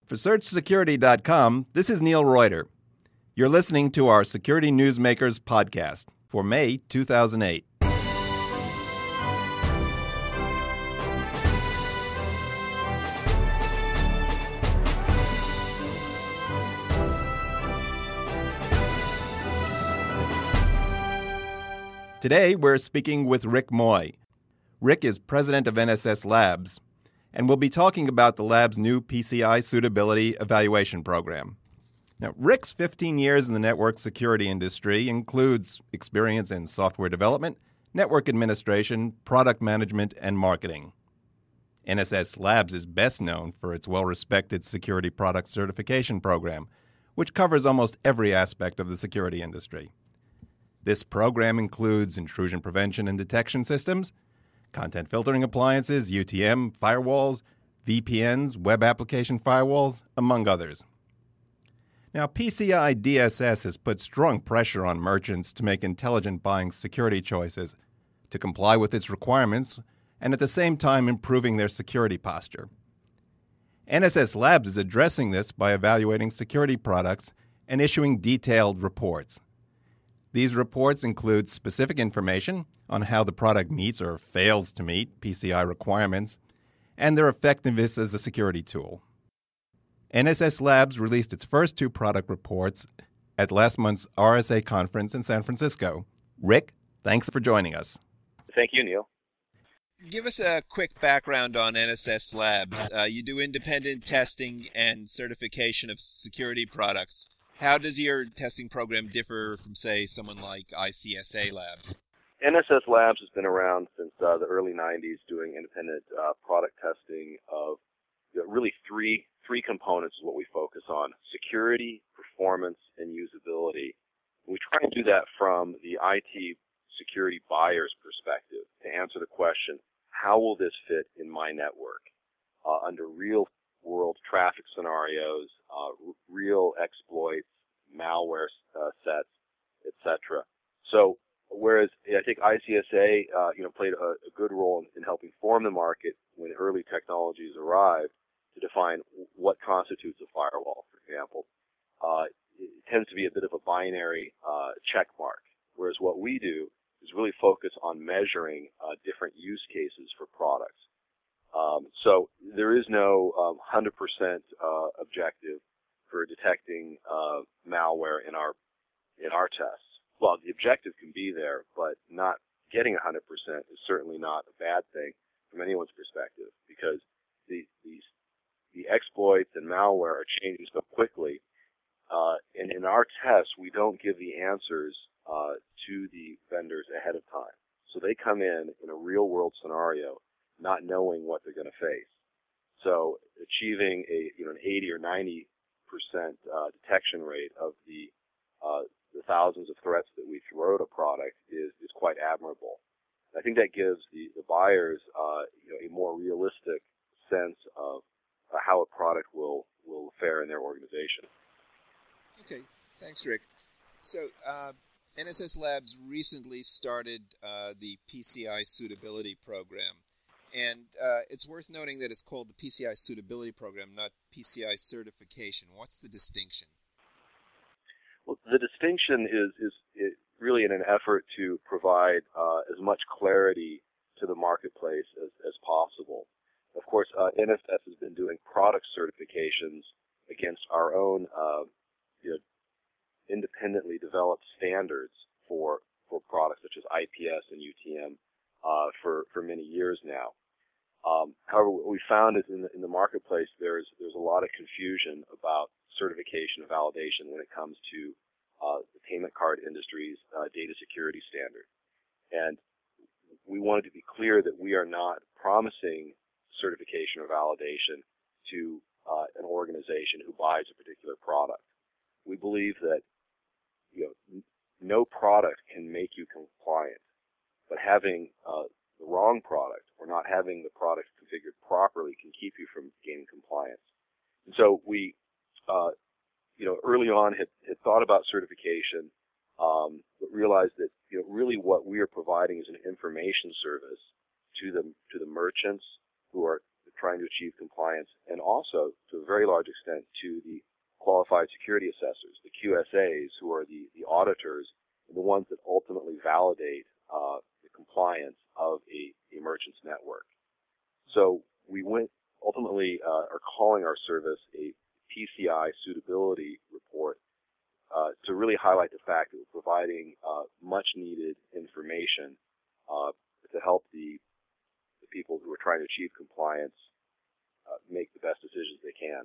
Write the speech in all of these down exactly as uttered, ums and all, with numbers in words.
For Search Security dot com, this is Neil Reuter. You're listening to our Security Newsmakers podcast for May two thousand eight. Today, we're speaking with Rick Moy. Rick is president of N S S Labs, and we'll be talking about the lab's new P C I Suitability Evaluation Program. Now, Rick's fifteen years in the network security industry includes experience in software development, network administration, product management, and marketing. N S S Labs is best known for its well-respected security product certification program, which covers almost every aspect of the security industry. This program includes intrusion prevention and detection systems, content filtering appliances, U T M, firewalls, V P Ns, web application firewalls, among others. Now, P C I D S S has put strong pressure on merchants to make intelligent buying security choices, to comply with its requirements, and at the same time improving their security posture. N S S Labs is addressing this by evaluating security products and issuing detailed reports. These reports include specific information on how the product meets or fails to meet P C I requirements and their effectiveness as a security tool. N S S Labs released its first two product reports at last month's R S A conference in San Francisco. Rick, thanks for joining us. Thank you, Neil. Give us a quick background on N S S Labs. Uh, you do independent testing and certification of security products. How does your testing program differ from, say, someone like I C S A Labs? N S S Labs has been around since uh, the early nineties doing independent uh, product testing of you know, really three three components is what we focus on: security, performance, and usability. We try and do that from the I T security buyer's perspective to answer the question, how will this fit in my network uh, under real world traffic scenarios, uh, r- real exploits, malware uh, sets, et cetera. So, whereas I think I C S A, uh, you know, played a, a good role in, in helping form the market when early technologies arrived to define what constitutes a firewall, for example, uh, it tends to be a bit of a binary uh, check mark. Whereas what we do is really focus on measuring uh, different use cases for products. Um, so there is no um, one hundred percent uh, objective for detecting uh, malware in our in our tests. Well, the objective can be there, but not getting one hundred percent is certainly not a bad thing from anyone's perspective, because the these the exploits and malware are changing so quickly. Uh, and in our tests, we don't give the answers uh, to the vendors ahead of time. So they come in in a real-world scenario, not knowing what they're going to face. So achieving a you know an eighty or ninety percent uh, detection rate of the uh, the thousands of threats that we throw at a product is is quite admirable. I think that gives the the buyers uh, you know a more realistic sense of uh, how a product will will fare in their organization. Okay, thanks, Rick. So uh, N S S Labs recently started uh, the P C I Suitability Program. And uh, it's worth noting that it's called the P C I Suitability Program, not P C I Certification. What's the distinction? Well, the distinction is, is, is really in an effort to provide uh, as much clarity to the marketplace as, as possible. Of course, uh, N S S has been doing product certifications against our own uh, you know, independently developed standards for, for products such as I P S and U T M. Uh, for, for many years now. Um, however, what we found is in the, in the marketplace there's there's a lot of confusion about certification and validation when it comes to uh, the payment card industry's uh, data security standard. And we wanted to be clear that we are not promising certification or validation to uh, an organization who buys a particular product. We believe that you know, n- no product can make you compliant. But having uh, the wrong product or not having the product configured properly can keep you from gaining compliance. And so we, uh, you know, early on had, had thought about certification, um, but realized that you know really what we are providing is an information service to the to the merchants who are the trying to achieve compliance, and also, to a very large extent, to the qualified security assessors, the Q S As, who are the, the auditors, and the ones that ultimately validate uh, the compliance of a, a merchant's network. So we went ultimately uh, are calling our service a P C I suitability report uh, to really highlight the fact that we're providing uh, much-needed information uh, to help the, the people who are trying to achieve compliance uh, make the best decisions they can.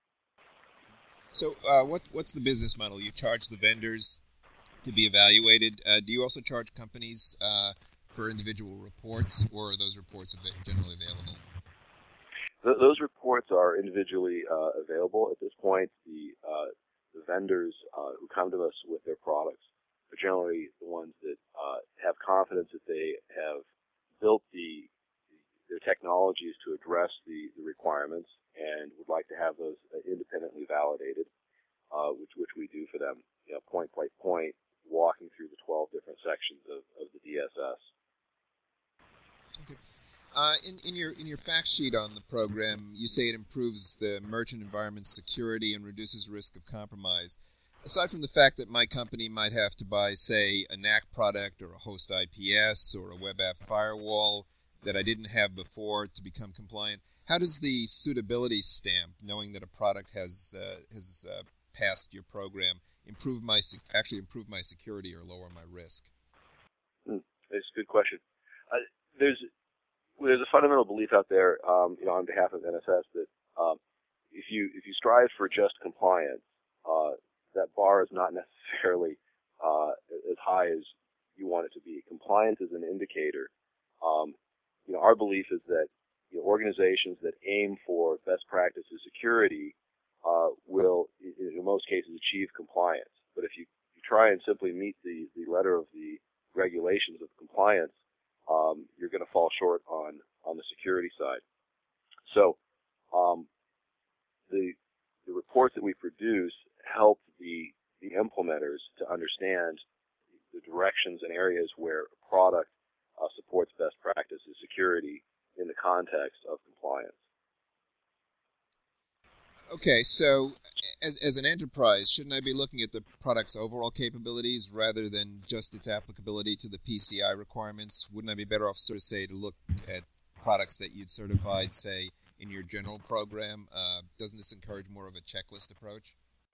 So uh, what what's the business model? You charge the vendors to be evaluated. Uh, do you also charge companies uh, for individual reports, or are those reports generally available? Th- those reports are individually uh, available at this point. The, uh, the vendors uh, who come to us with their products are generally the ones that uh, have confidence that they have built the their technologies to address the, the requirements and would like to have those independently validated, uh, which which we do for them, you know, point by point, walking through the twelve different sections of, of the D S S. Okay. Uh, in, in your in your fact sheet on the program, you say it improves the merchant environment's security and reduces risk of compromise. Aside from the fact that my company might have to buy, say, a N A C product or a host I P S or a web app firewall that I didn't have before to become compliant, how does the suitability stamp, knowing that a product has uh, has uh, passed your program, improve my actually improve my security or lower my risk? Hmm, that's a good question. Uh, there's there's a fundamental belief out there, um, you know, on behalf of N S S that um, if you if you strive for just compliance, uh, that bar is not necessarily uh, as high as you want it to be. Compliance is an indicator. Um, you know, our belief is that you know, organizations that aim for best practices security uh, will, in most cases, achieve compliance. But if you, you try and simply meet the, the letter of the regulations of compliance, um, you're going to fall short on, on the security side. So um, the, the reports that we produce help the, the implementers to understand the directions and areas where a product uh, supports best practices security in the context of compliance. Okay, so as, as an enterprise, shouldn't I be looking at the product's overall capabilities rather than just its applicability to the P C I requirements? Wouldn't I be better off, sort of, say, to look at products that you'd certified, say, in your general program? Uh, doesn't this encourage more of a checklist approach?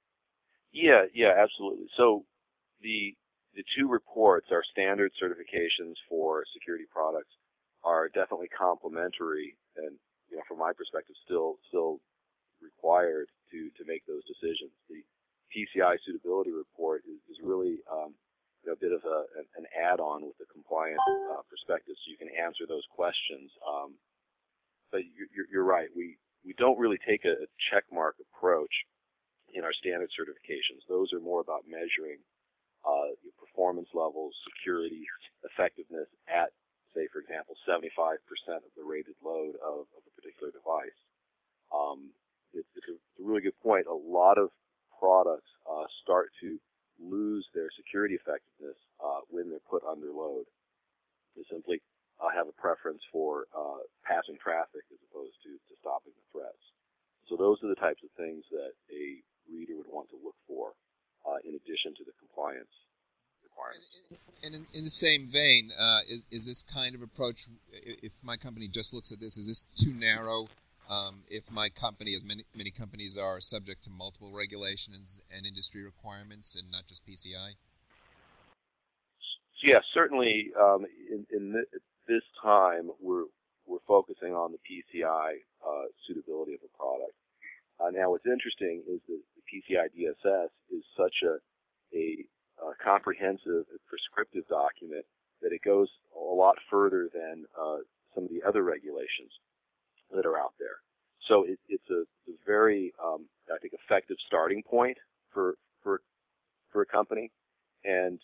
Yeah, yeah, absolutely. So the the two reports, our standard certifications for security products, are definitely complementary, and you know, from my perspective, still still required to to make those decisions. The P C I suitability report is, is really um, you know, a bit of a, an, an add-on with the compliance uh, perspective, so you can answer those questions. Um, but you're, you're right, we we don't really take a, a checkmark approach in our standard certifications. Those are more about measuring uh, your performance levels, security, effectiveness at, say, for example, seventy-five percent of the rated load of, of a particular device. Um, it's, it's, a, it's a really good point. A lot of products uh, start to lose their security effectiveness uh, when they're put under load. They simply uh, have a preference for uh, passing traffic as opposed to, to stopping the threats. So those are the types of things that a reader would want to look for uh, in addition to the compliance requirements. And, and in, in the same vein, uh, is, is this kind of approach, if my company just looks at this, is this too narrow? Um, if my company, as many, many companies are, subject to multiple regulations and industry requirements and not just P C I? So, yeah, certainly um, in, in th- this time we're, we're focusing on the P C I uh, suitability of a product. Uh, now, what's interesting is that the P C I D S S is such a, a, a comprehensive, prescriptive document that it goes a lot further than uh, some of the other regulations that are out there. So it, it's a, a very, um, I think, effective starting point for for for a company, and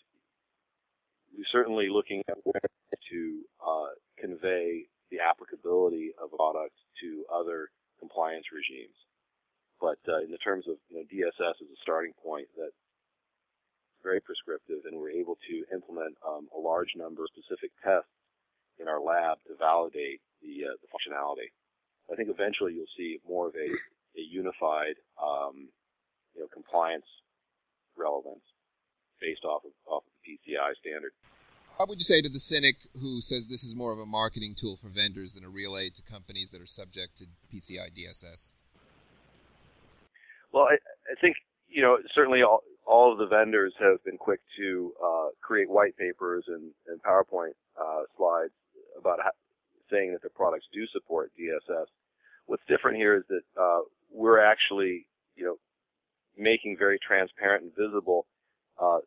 we're certainly looking at where to uh, convey the applicability of a product to other compliance regimes. But uh, in the terms of you know, D S S as a starting point, that's very prescriptive, and we're able to implement um, a large number of specific tests in our lab to validate the, uh, the functionality I think eventually you'll see more of a, a unified, um, you know, compliance relevance based off of, off of the P C I standard. What would you say to the cynic who says this is more of a marketing tool for vendors than a real aid to companies that are subject to P C I D S S? Well, I, I think, you know, certainly all, all of the vendors have been quick to uh, create white papers and, and PowerPoint uh, slides about how, saying that their products do support D S S. What's different here is that uh, we're actually, you know, making very transparent and visible uh,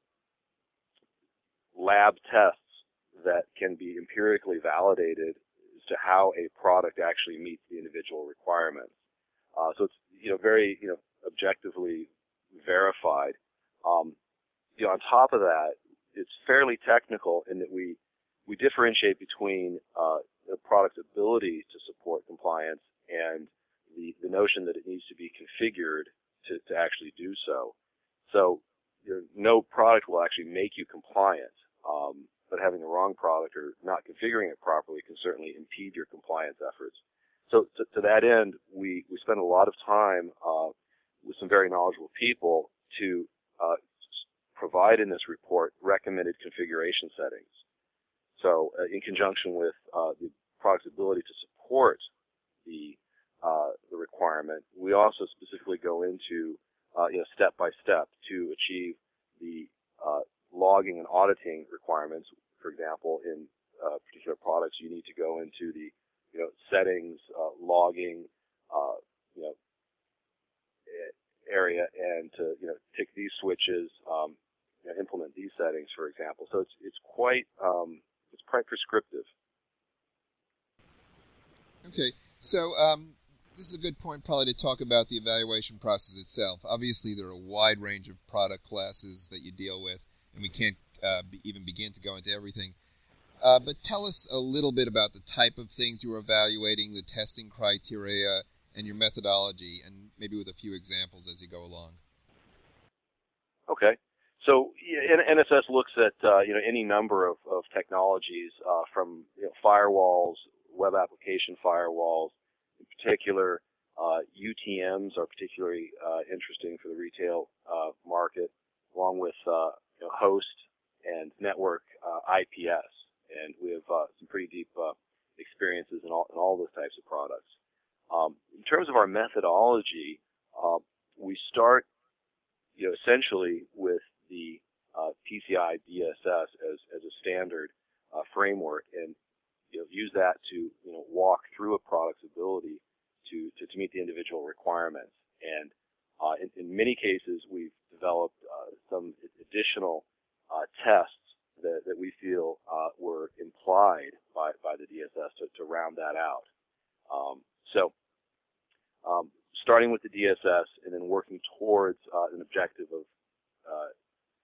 lab tests that can be empirically validated as to how a product actually meets the individual requirements. Uh, so it's, you know, very, you know, objectively verified. Um, you know, on top of that, it's fairly technical in that we we differentiate between uh, the product's ability to support compliance and the, the notion that it needs to be configured to, to actually do so. So you know, no product will actually make you compliant, um, but having the wrong product or not configuring it properly can certainly impede your compliance efforts. So to, to that end, we, we spend a lot of time uh, with some very knowledgeable people to uh, provide in this report recommended configuration settings. So uh, in conjunction with uh, the product's ability to support the, uh, the requirement, we also specifically go into uh, you know, step by step to achieve the uh, logging and auditing requirements. For example, in uh, particular products, you need to go into the you know, settings, uh, logging, uh, you know, area, and to you know tick these switches, um, you know, implement these settings, for example. So it's it's quite um, it's quite prescriptive. Okay, so um, this is a good point probably to talk about the evaluation process itself. Obviously, there are a wide range of product classes that you deal with, and we can't uh, be, even begin to go into everything. Uh, but tell us a little bit about the type of things you are evaluating, the testing criteria, and your methodology, and maybe with a few examples as you go along. Okay. So yeah, N S S looks at uh, you know any number of, of technologies uh, from you know, firewalls, web application firewalls, in particular uh, U T Ms are particularly uh, interesting for the retail uh, market, along with uh, you know, host and network uh, I P S. And we have uh, some pretty deep uh, experiences in all, in all those types of products. Um, in terms of our methodology, uh, we start, you know, essentially with the uh, P C I D S S as, as a standard uh, framework, and you know, use that to you know walk through a product's ability to to, to meet the individual requirements. And uh, in, in many cases, we've developed uh, some additional uh, tests that, that we feel uh, were implied by, by the D S S to, to round that out. Um, so um, starting with the D S S and then working towards uh, an objective of uh,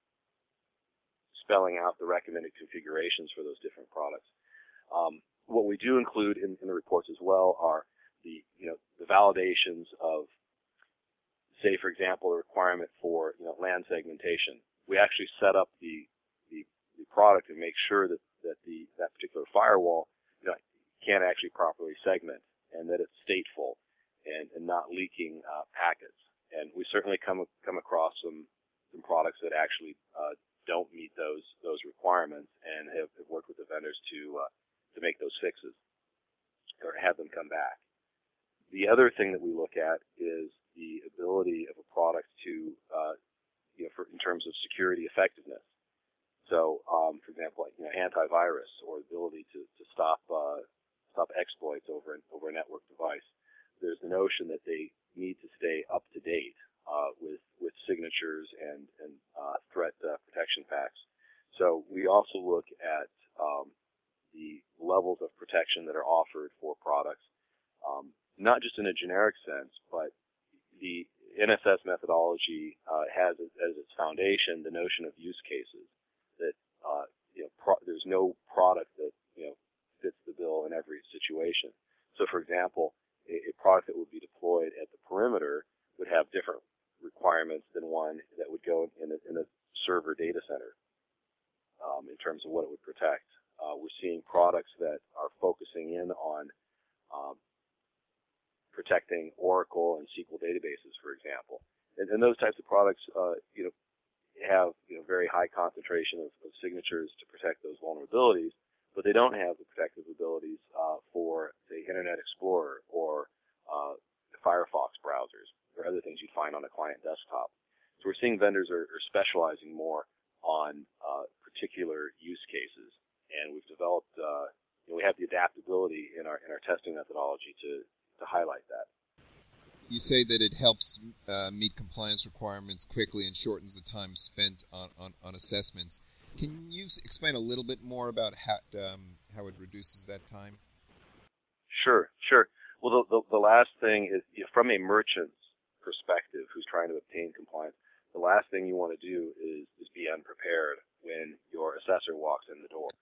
spelling out the recommended configurations for those different products. Um, what we do include in, in the reports as well are the, you know, the validations of, say, for example, a requirement for, you know, LAN segmentation. We actually set up the the the product and make sure that, that the that particular firewall you know, can actually properly segment and that it's stateful and, and not leaking uh, packets. And we certainly come come across some some products that actually uh, don't meet those those requirements and have, have worked with the vendors to uh, to make those fixes or have them come back. The other thing that we look at is the ability of a product to uh, you know for, in terms of security effectiveness. So, um, for example, like, you know, antivirus or ability to, to stop uh, stop exploits over an, over a network device. There's the notion that they need to stay up to date uh, with with signatures and and uh, threat uh, protection packs. So we also look at um, the levels of protection that are offered for products, um, not just in a generic sense, but the N S S methodology uh, has as its foundation the notion of use cases. That uh, you know, pro- there's no product that you know fits the bill in every situation. So, for example, a, a product that would be deployed at the perimeter would have different requirements than one that would go in a, in a server data center um, in terms of what it would protect. Uh, we're seeing products that are focusing in on um, protecting Oracle and S Q L databases, for example. And, and those types of products, uh, you know, have you know very high concentration of, of signatures to protect those vulnerabilities, but they don't have the protective abilities uh, for, say, Internet Explorer or uh, Firefox browsers or other things you'd find on a client desktop. So we're seeing vendors are, are specializing more on uh, particular use cases, and we've developed, uh, you know, we have the adaptability in our in our testing methodology to to highlight that. You say that it helps uh, meet compliance requirements quickly and shortens the time spent on, on, on assessments. Can you explain a little bit more about how um, how it reduces that time? Sure, sure. Well, the, the, the last thing is, you know, from a merchant's perspective who's trying to obtain compliance, the last thing you want to do is, is be unprepared when your assessor walks in the door.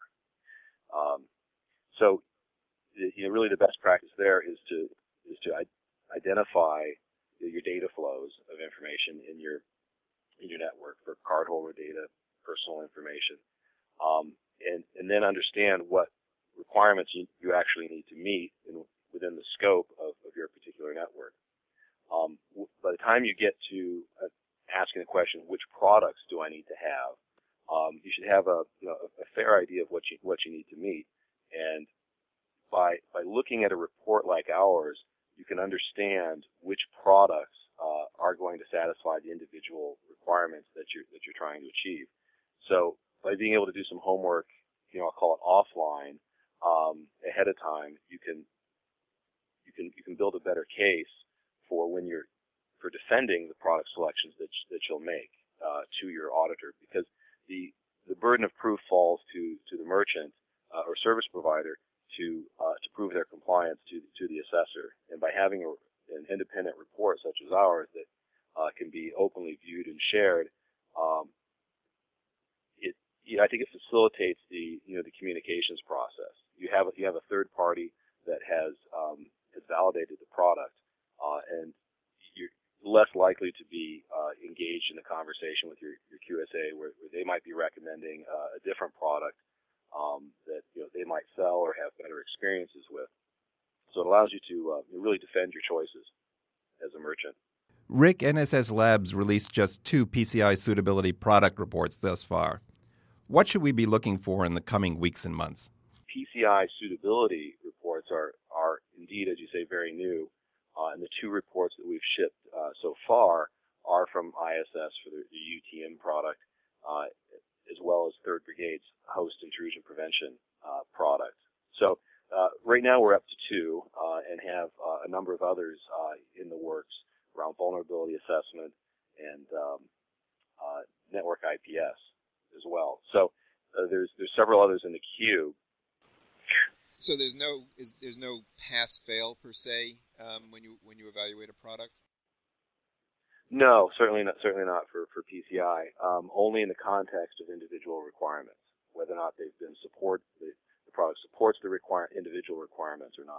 Um, so, you know, really the best practice there is to is to identify your data flows of information in your in your network for cardholder data, personal information, um, and and then understand what requirements you, you actually need to meet in, within the scope of, of your particular network. Um, by the time you get to uh, asking the question, which products do I need to have, um, you should have a, you know, a fair idea of what you what you need to meet, and by by looking at a report like ours, you can understand which products uh, are going to satisfy the individual requirements that you're that you're trying to achieve. So by being able to do some homework, you know, I'll call it offline, um, ahead of time, you can you can you can build a better case for when you're for defending the product selections that that you'll make uh, to your auditor, because the the burden of proof falls to to the merchant uh, or service provider to uh, to prove their compliance to to the assessor. And by having a, an independent report such as ours that uh, can be openly viewed and shared, um, it you know, I think it facilitates the you know the communications process. You have you have a third party that has um, has validated the product, uh, and you're less likely to be uh, engaged in a conversation with your, your Q S A where, where they might be recommending uh, a different product Um, that you know they might sell or have better experiences with. So it allows you to uh, really defend your choices as a merchant. Rick, N S S Labs released just two P C I suitability product reports thus far. What should we be looking for in the coming weeks and months? P C I suitability reports are, are indeed, as you say, very new. Uh, and the two reports that we've shipped uh, so far are from I S S for the, the U T M product, uh, as well as Third Brigade's host intrusion prevention uh, product. So uh, right now we're up to two uh, and have uh, a number of others uh, in the works around vulnerability assessment and um, uh, network I P S as well. So uh, there's there's several others in the queue. So there's no is there's no pass fail per se um, when you when you evaluate a product? No, certainly not. Certainly not for, for P C I. Um, only in the context of individual requirements, whether or not they've been support the, the product supports the require individual requirements or not.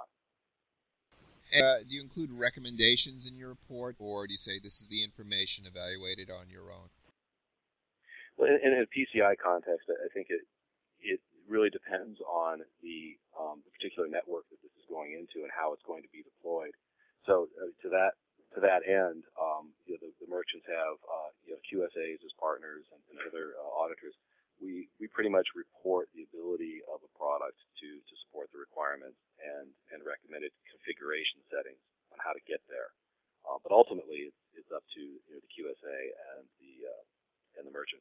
Uh, do you include recommendations in your report, or do you say this is the information evaluated on your own? Well, in, in a P C I context, I think it it really depends on the, um, the particular network that this is going into and how it's going to be deployed. So uh, to that. To that end, um, you know, the, the merchants have uh, you know, Q S As as partners and, and other uh, auditors. We we pretty much report the ability of a product to, to support the requirements and, and recommended configuration settings on how to get there. Uh, but ultimately, it's, it's up to you know, the Q S A and the uh, and the merchant.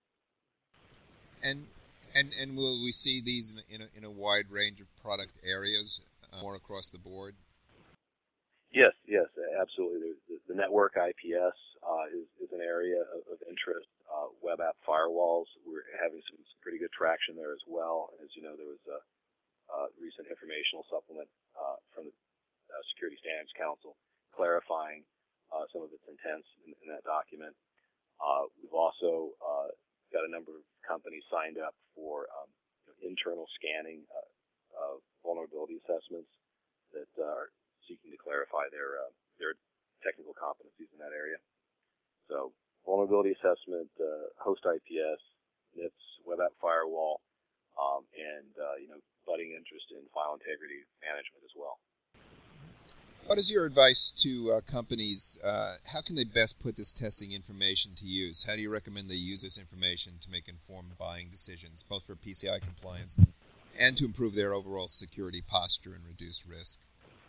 And and and will we see these in a, in a, in a wide range of product areas, uh, more across the board? Yes, yes, absolutely. The, the network I P S uh, is, is an area of, of interest. Uh, web app firewalls, we're having some, some pretty good traction there as well. As you know, there was a, a recent informational supplement uh, from the uh, Security Standards Council clarifying uh, some of its intents in, in that document. Uh, we've also uh, got a number of companies signed up for um, you know, internal scanning uh, of vulnerability assessments that are seeking to clarify their uh, their technical competencies in that area. So vulnerability assessment, uh, host I P S, N I P S, web app firewall, um, and uh, you know budding interest in file integrity management as well. What is your advice to uh, companies? Uh, how can they best put this testing information to use? How do you recommend they use this information to make informed buying decisions, both for P C I compliance and to improve their overall security posture and reduce risk?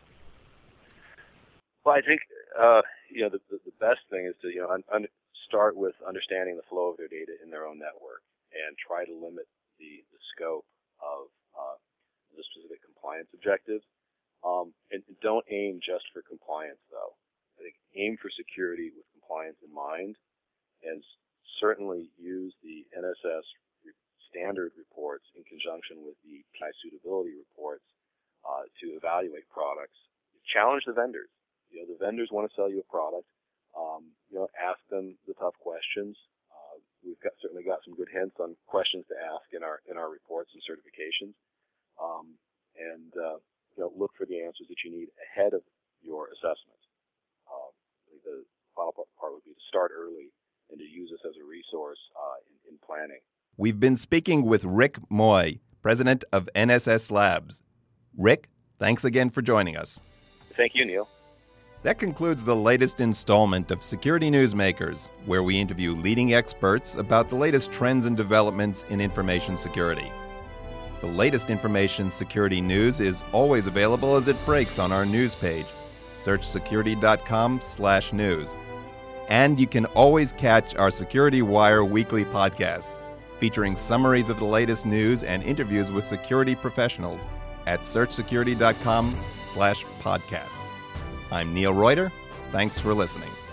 Well, I think uh, you know the, the, the best thing is to you know un, un, start with understanding the flow of their data in their own network and try to limit the, the scope of uh, the specific compliance objectives. Um, and don't aim just for compliance, though. I think aim for security with compliance in mind, and certainly use the N S S standard reports in conjunction with the P C I suitability reports uh, to evaluate products. Challenge the vendors. You know, the vendors want to sell you a product. Um, you know, ask them the tough questions. Uh, we've got certainly got some good hints on questions to ask in our in our reports and certifications, um, and uh, you know, look for the answers that you need ahead of your assessment. Um, the final part would be to start early and to use this as a resource uh, in, in planning. We've been speaking with Rick Moy, president of N S S Labs. Rick, thanks again for joining us. Thank you, Neil. That concludes the latest installment of Security Newsmakers, where we interview leading experts about the latest trends and developments in information security. The latest information security news is always available as it breaks on our news page, search security dot com slash news. And you can always catch our Security Wire weekly podcasts, featuring summaries of the latest news and interviews with security professionals at search security dot com slash podcasts. I'm Neil Reuter. Thanks for listening.